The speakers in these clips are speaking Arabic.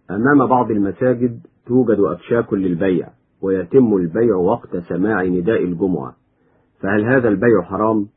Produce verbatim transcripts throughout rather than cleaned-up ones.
أمام بعض المساجد توجد أكشاك للبيع، ويتم البيع وقت سماع نداء الجمعة، فهل هذا البيع حرام؟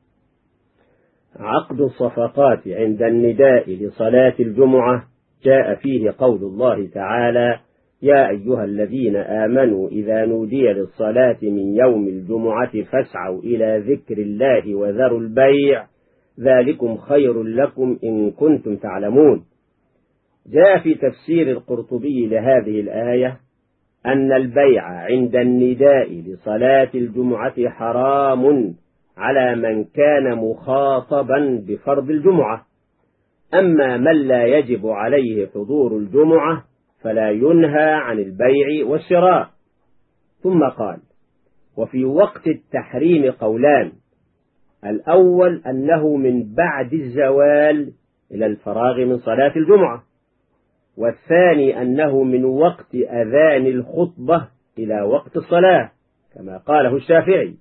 عقد الصفقات عند النداء لصلاة الجمعة جاء فيه قول الله تعالى: يا أيها الذين آمنوا إذا نودي للصلاة من يوم الجمعة فاسعوا إلى ذكر الله وذروا البيع ذلكم خير لكم إن كنتم تعلمون. جاء في تفسير القرطبي لهذه الآية أن البيع عند النداء لصلاة الجمعة حرام على من كان مخاطبا بفرض الجمعة، أما من لا يجب عليه حضور الجمعة فلا ينهى عن البيع والشراء. ثم قال: وفي وقت التحريم قولان: الأول أنه من بعد الزوال إلى الفراغ من صلاة الجمعة، والثاني أنه من وقت أذان الخطبة إلى وقت الصلاة كما قاله الشافعي.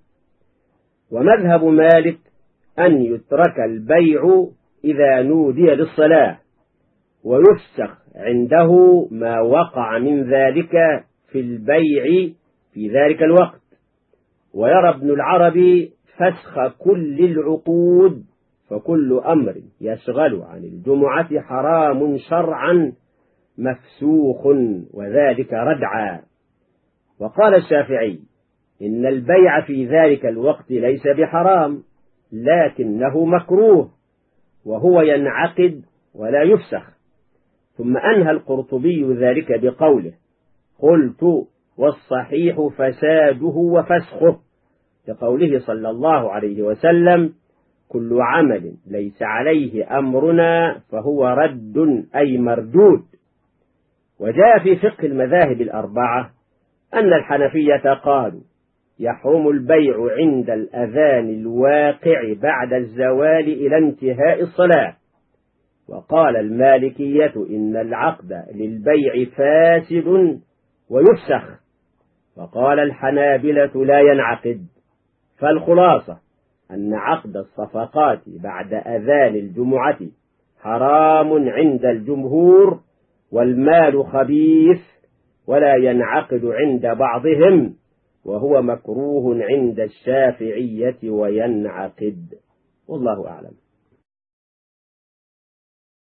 ومذهب مالك أن يترك البيع إذا نودي للصلاة، ويفسخ عنده ما وقع من ذلك في البيع في ذلك الوقت. ويرى ابن العربي فسخ كل العقود، فكل أمر يشغل عن الجمعة حرام شرعا مفسوخ، وذلك ردعا. وقال الشافعي إن البيع في ذلك الوقت ليس بحرام، لكنه مكروه وهو ينعقد ولا يفسخ. ثم أنهى القرطبي ذلك بقوله: قلت والصحيح فساده وفسخه، لقوله صلى الله عليه وسلم: كل عمل ليس عليه أمرنا فهو رد أي مردود. وجاء في فقه المذاهب الأربعة أن الحنفية قالوا: يحرم البيع عند الأذان الواقع بعد الزوال إلى انتهاء الصلاة. وقال المالكية إن العقد للبيع فاسد ويفسخ. وقال الحنابلة لا ينعقد. فالخلاصة أن عقد الصفقات بعد أذان الجمعة حرام عند الجمهور، والمال خبيث ولا ينعقد عند بعضهم، وهو مكروه عند الشافعية وينعقد، والله أعلم.